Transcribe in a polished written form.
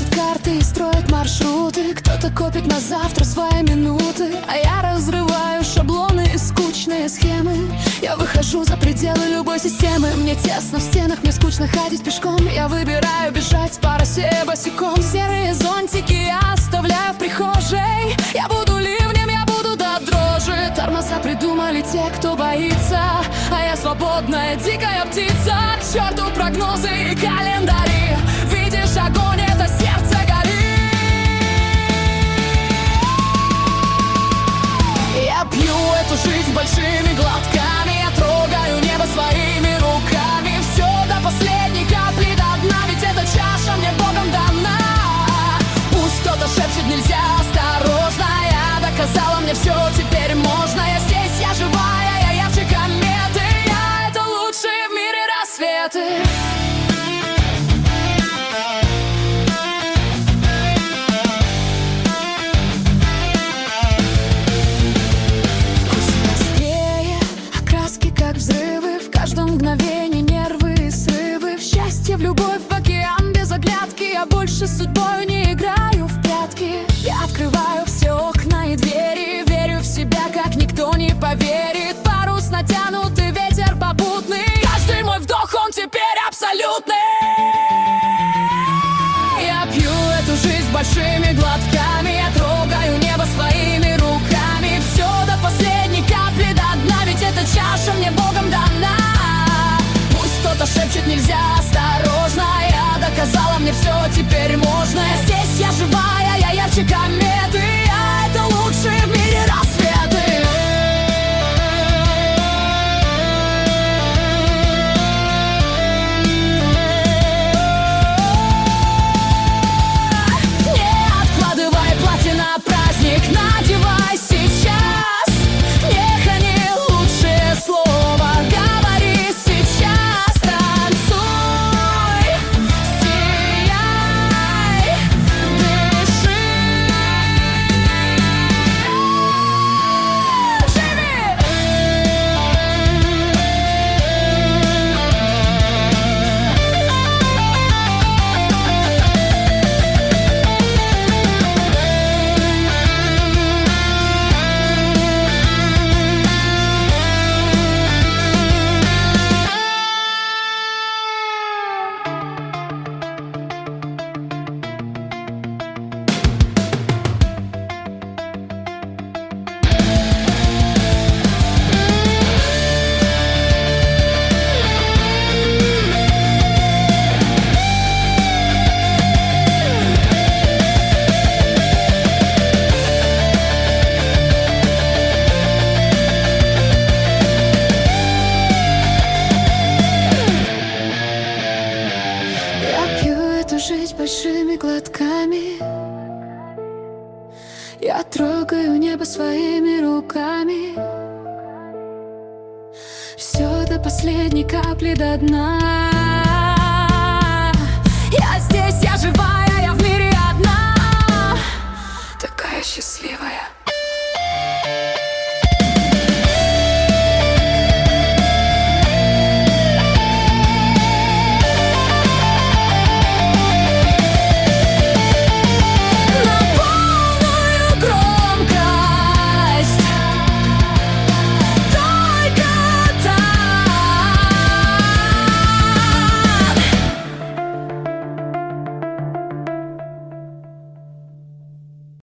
красит карты и строит маршруты. Кто-то копит на завтра свои минуты, а я разрываю шаблоны и скучные схемы. Я выхожу за пределы любой системы. Мне тесно в стенах, мне скучно ходить пешком. Я выбираю бежать по росе босиком. Серые зонтики я оставляю в прихожей. Я буду ливнем, я буду до дрожи. Тормоза придумали те, кто боится, а я свободная дикая птица. К черту прогнозы и календари. Видишь, огонь — это сердце горит. Я пью эту жизнь большими глотками. Я трогаю небо своими руками. Все до последней капли до дна, ведь эта чаша мне Богом дана. Пусть кто-то шепчет: нельзя, осторожно. Я доказала, мне все теперь можно. Я здесь, я живая, я ярче кометы. Я — это лучшие в мире рассветы. В любовь, в океан без оглядки. Я больше с судьбой не играю в прятки. Я открываю все окна и двери. Верю в себя, как никто не поверит. Парус натянутый, ветер попутный. Каждый мой вдох, он теперь абсолютный. Я пью эту жизнь большими глотками. Я трогаю небо своими руками. Все до последней капли до дна, ведь эта чаша мне Богом дана. Пусть кто-то шепчет: нельзя, осторожно. Я доказала, мне все теперь можно. Я здесь, я живая, я ярче кометы. Я — это лучшие в мире рассветы. Не откладывай платье на праздник, надевай сейчас. Не хони лучшее слово, говори сейчас. Танцуй, сияй, дыши. Жизнь большими глотками. Я трогаю небо своими руками. Все до последней капли до дна. Я здесь, я живая, я в мире одна. Такая счастливая.